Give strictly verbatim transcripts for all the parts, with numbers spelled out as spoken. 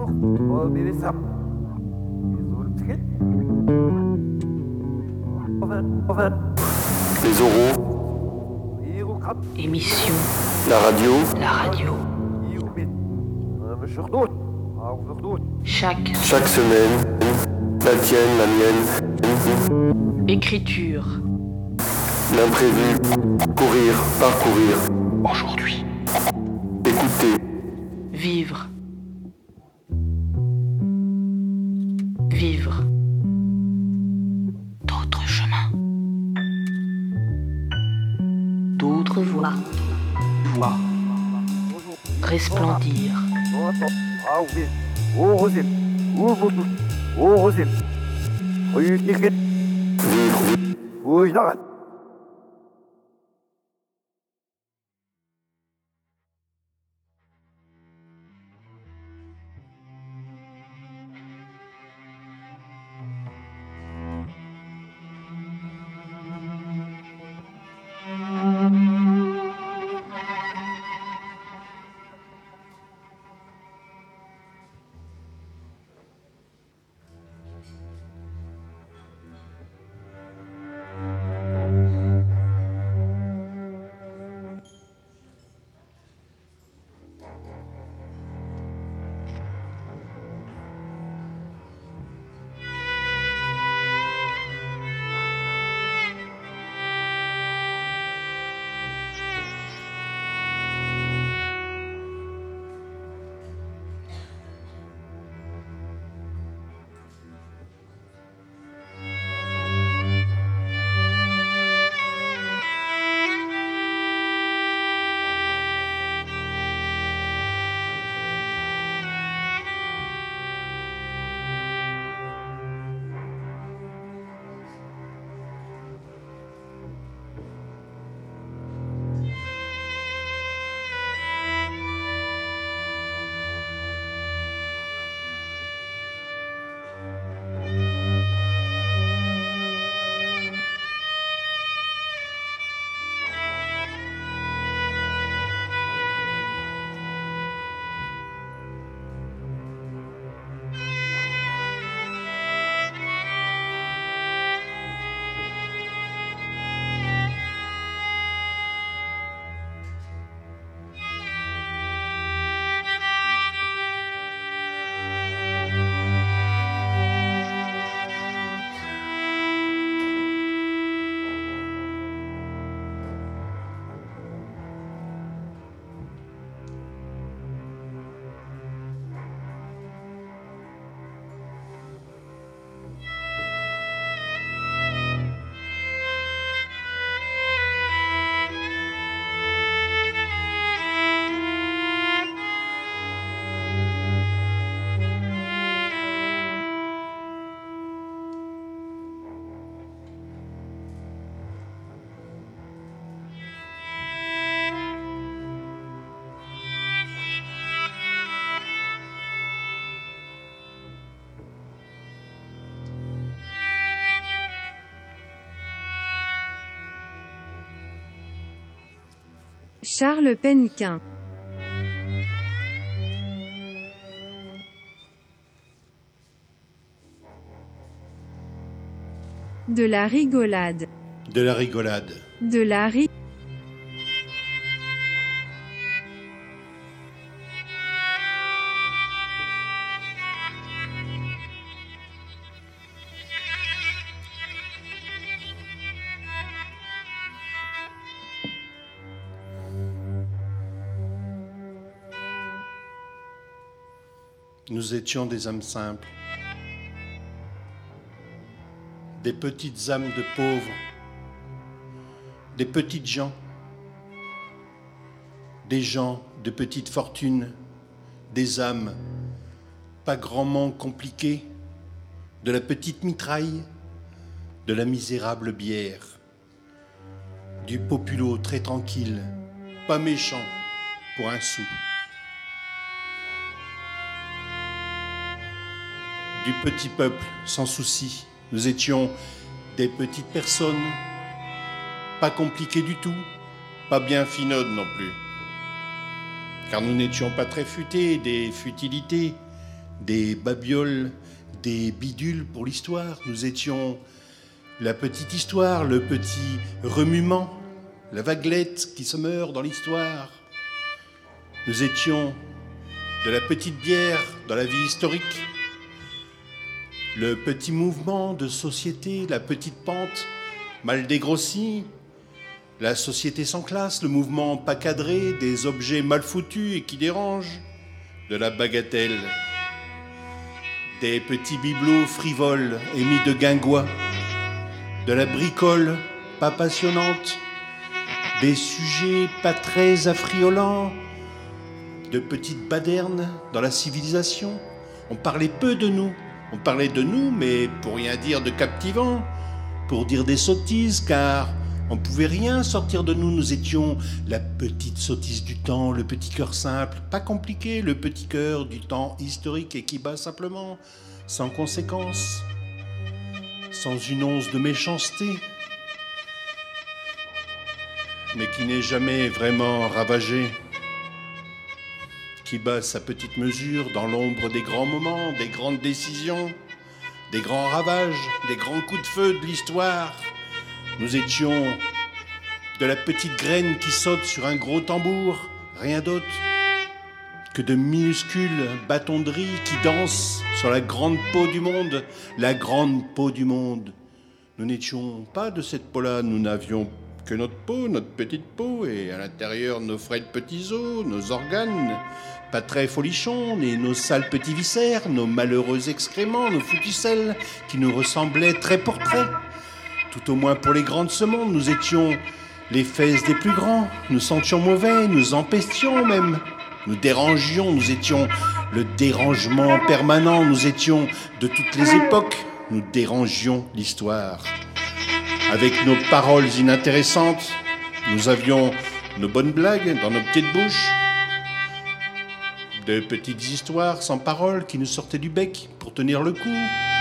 Les oraux. Émission. La radio. La radio. Chaque. Chaque semaine. La tienne, la mienne. Écriture. L'imprévu. Courir, parcourir. Aujourd'hui. Écouter. Vivre. Vivre. D'autres chemins. D'autres voies. Voix. Resplendir. Vivre. Charles Pennequin. De la rigolade. De la rigolade. De la ri... Nous étions des âmes simples, des petites âmes de pauvres, des petites gens, des gens de petite fortune, des âmes pas grandement compliquées, de la petite mitraille, de la misérable bière, du populo très tranquille, pas méchant pour un sou. Du petit peuple sans souci. Nous étions des petites personnes, pas compliquées du tout, pas bien finaudes non plus. Car nous n'étions pas très futés des futilités, des babioles, des bidules pour l'histoire. Nous étions la petite histoire, le petit remuement, la vaguelette qui se meurt dans l'histoire. Nous étions de la petite bière dans la vie historique, le petit mouvement de société, la petite pente mal dégrossie, la société sans classe, le mouvement pas cadré, des objets mal foutus et qui dérangent, de la bagatelle, des petits bibelots frivoles émis de guingois, de la bricole pas passionnante, des sujets pas très affriolants, de petites badernes dans la civilisation. On parlait peu de nous, on parlait de nous, mais pour rien dire de captivant, pour dire des sottises, car on ne pouvait rien sortir de nous. Nous étions la petite sottise du temps, le petit cœur simple, pas compliqué, le petit cœur du temps historique et qui bat simplement, sans conséquence, sans une once de méchanceté, mais qui n'est jamais vraiment ravagé, qui bat sa petite mesure dans l'ombre des grands moments, des grandes décisions, des grands ravages, des grands coups de feu de l'histoire. Nous étions de la petite graine qui saute sur un gros tambour, rien d'autre que de minuscules bâtons de riz qui dansent sur la grande peau du monde, la grande peau du monde. Nous n'étions pas de cette peau-là, nous n'avions que notre peau, notre petite peau, et à l'intérieur nos frêles petits os, nos organes, pas très folichons, et nos sales petits viscères, nos malheureux excréments, nos foutucelles, qui nous ressemblaient trait pour trait. Tout au moins pour les grands de ce monde, nous étions les fesses des plus grands, nous sentions mauvais, nous empestions même, nous dérangions, nous étions le dérangement permanent, nous étions de toutes les époques, nous dérangions l'histoire. Avec nos paroles inintéressantes, nous avions nos bonnes blagues dans nos petites bouches, de petites histoires sans paroles qui nous sortaient du bec pour tenir le coup,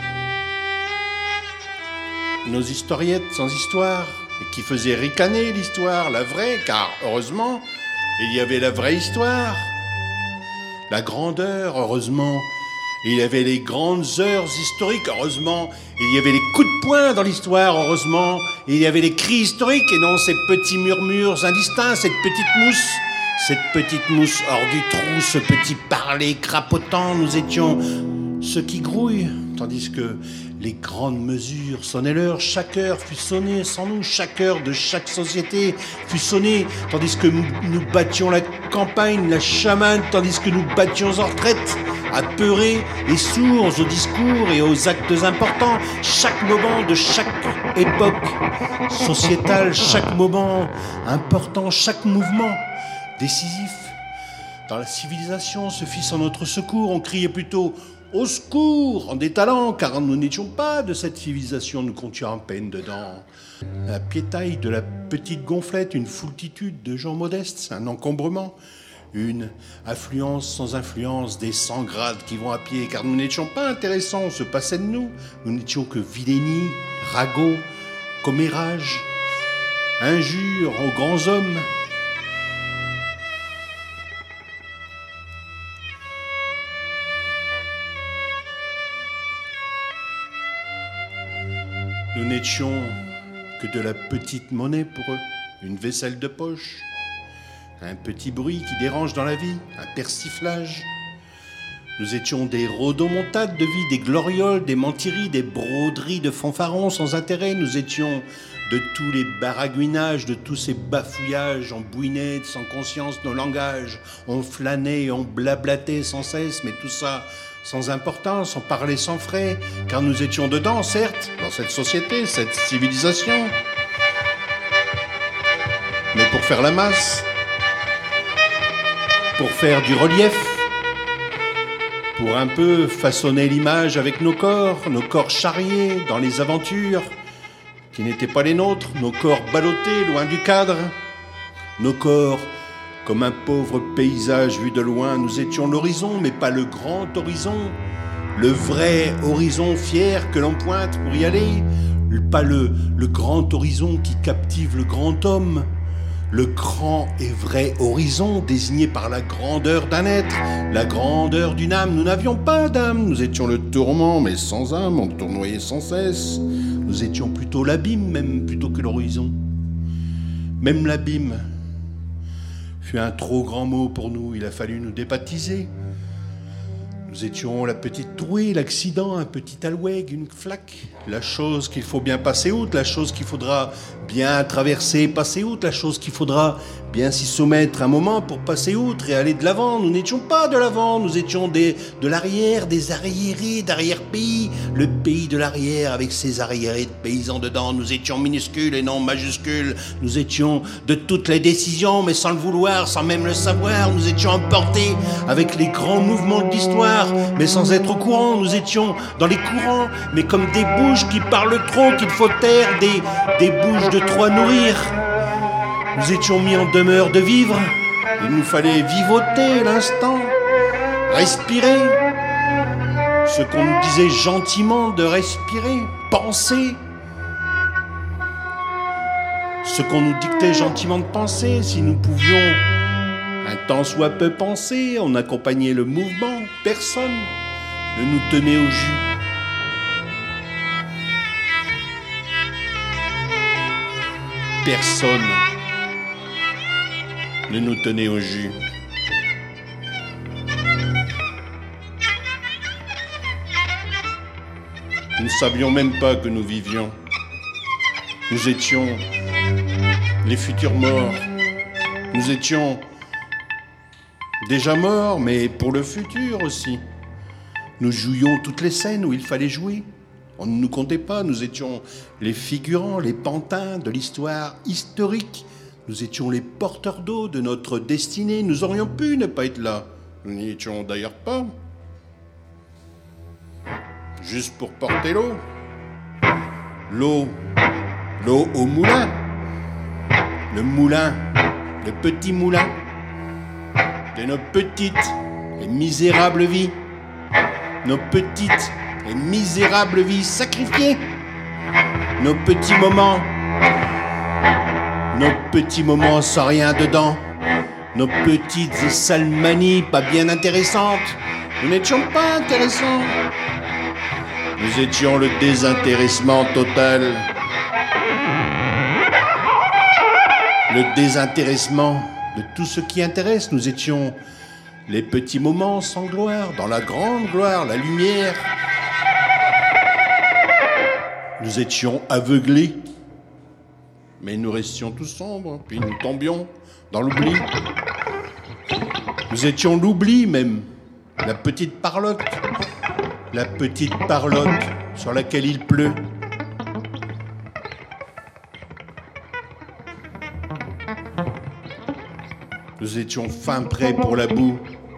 nos historiettes sans histoire et qui faisaient ricaner l'histoire, la vraie, car heureusement, il y avait la vraie histoire, la grandeur, heureusement. Il y avait les grandes heures historiques, heureusement. Il y avait les coups de poing dans l'histoire, heureusement. Il y avait les cris historiques et non ces petits murmures indistincts, cette petite mousse, cette petite mousse hors du trou, ce petit parler crapotant. Nous étions ceux qui grouillent, tandis que les grandes mesures sonnaient l'heure. Chaque heure fut sonnée sans nous, chaque heure de chaque société fut sonnée, tandis que nous, nous battions la campagne, la chamane, tandis que nous battions en retraite, apeurés et sourds aux discours et aux actes importants. Chaque moment de chaque époque sociétale, chaque moment important, chaque mouvement décisif dans la civilisation se fit sans notre secours. On criait plutôt au secours en détalant, car nous n'étions pas de cette civilisation, nous comptions en peine dedans. La piétaille de la petite gonflette, une foultitude de gens modestes, un encombrement, une affluence sans influence des cent grades qui vont à pied, car nous n'étions pas intéressants, on se passait de nous. Nous n'étions que vilainie, ragots, commérages, injures aux grands hommes. Nous n'étions que de la petite monnaie pour eux, une vaisselle de poche, un petit bruit qui dérange dans la vie, un persiflage. Nous étions des rodomontades de vie, des glorioles, des mentiries, des broderies de fanfarons sans intérêt. Nous étions de tous les baragouinages, de tous ces bafouillages. On bouinait sans conscience nos langages, on flânait, on blablatait sans cesse, mais tout ça sans importance, on parlait sans frais, car nous étions dedans, certes, dans cette société, cette civilisation. Mais pour faire la masse, pour faire du relief, pour un peu façonner l'image avec nos corps, nos corps charriés dans les aventures qui n'étaient pas les nôtres, nos corps ballottés loin du cadre, nos corps comme un pauvre paysage vu de loin. Nous étions l'horizon, mais pas le grand horizon, le vrai horizon fier que l'on pointe pour y aller, pas le, le grand horizon qui captive le grand homme, le grand et vrai horizon désigné par la grandeur d'un être, la grandeur d'une âme. Nous n'avions pas d'âme, nous étions le tourment, mais sans âme, on tournoyait sans cesse. Nous étions plutôt l'abîme, même plutôt que l'horizon. Même l'abîme fut un trop grand mot pour nous, il a fallu nous débaptiser. Nous étions la petite trouée, l'accident, un petit alweg, une flaque. La chose qu'il faut bien passer outre, la chose qu'il faudra bien traverser, passer outre, la chose qu'il faudra bien s'y soumettre un moment pour passer outre et aller de l'avant. Nous n'étions pas de l'avant, nous étions des, de l'arrière, des arriérés d'arrière-pays. Le pays de l'arrière avec ses arriérés de paysans dedans. Nous étions minuscules et non majuscules. Nous étions de toutes les décisions, mais sans le vouloir, sans même le savoir. Nous étions emportés avec les grands mouvements de l'histoire, mais sans être au courant. Nous étions dans les courants, mais comme des bouches qui parlent trop, qu'il faut taire, des, des bouches de trop à nourrir. Nous étions mis en demeure de vivre. Il nous fallait vivoter l'instant, respirer. Ce qu'on nous disait gentiment de respirer, penser. Ce qu'on nous dictait gentiment de penser, si nous pouvions un tant soit peu penser, on accompagnait le mouvement, personne ne nous tenait au jus. Personne ne nous tenait au jus. Nous ne savions même pas que nous vivions. Nous étions les futurs morts. Nous étions déjà morts, mais pour le futur aussi. Nous jouions toutes les scènes où il fallait jouer. On ne nous comptait pas, nous étions les figurants, les pantins de l'histoire historique. Nous étions les porteurs d'eau de notre destinée. Nous aurions pu ne pas être là. Nous n'y étions d'ailleurs pas. Juste pour porter l'eau. L'eau. L'eau au moulin. Le moulin. Le petit moulin. De nos petites et misérables vies. Nos petites et misérables vies sacrifiées. Nos petits moments. Nos petits moments sans rien dedans. Nos petites et sales manies pas bien intéressantes. Nous n'étions pas intéressants. Nous étions le désintéressement total. Le désintéressement de tout ce qui intéresse. Nous étions les petits moments sans gloire, dans la grande gloire, la lumière. Nous étions aveuglés, mais nous restions tous sombres, puis nous tombions dans l'oubli. Nous étions l'oubli même, la petite parlotte, la petite parlotte sur laquelle il pleut. Nous étions fin prêts pour la boue,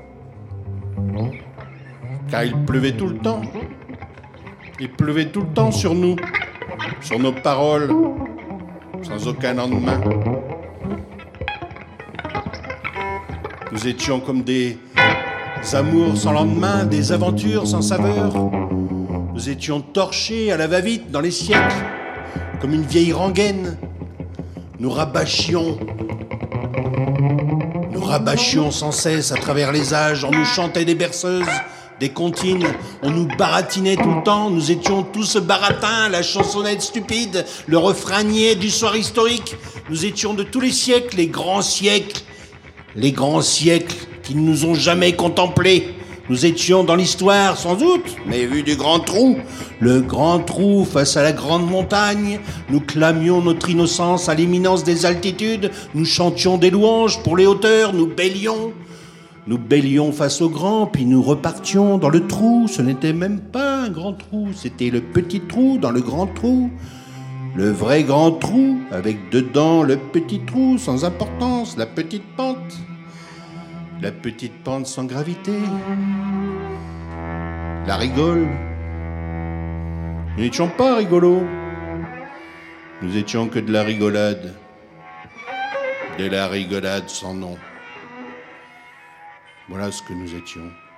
car il pleuvait tout le temps. Il pleuvait tout le temps sur nous, sur nos paroles, sans aucun lendemain. Nous étions comme des amours sans lendemain, des aventures sans saveur. Nous étions torchés à la va-vite dans les siècles, comme une vieille rengaine. Nous rabâchions, nous rabâchions sans cesse à travers les âges. On nous chantait des berceuses, des comptines, on nous baratinait tout le temps. Nous étions tous baratins, la chansonnette stupide, le refrain niais du soir historique. Nous étions de tous les siècles, les grands siècles, les grands siècles qui ne nous ont jamais contemplés. Nous étions dans l'histoire, sans doute, mais vu du grand trou, le grand trou face à la grande montagne. Nous clamions notre innocence à l'éminence des altitudes. Nous chantions des louanges pour les hauteurs. Nous bêlions. Nous bêlions face au grand, puis nous repartions dans le trou. Ce n'était même pas un grand trou, c'était le petit trou dans le grand trou. Le vrai grand trou, avec dedans le petit trou sans importance, la petite pente. La petite pente sans gravité. La rigole. Nous n'étions pas rigolos. Nous étions que de la rigolade. De la rigolade sans nom. Voilà ce que nous étions.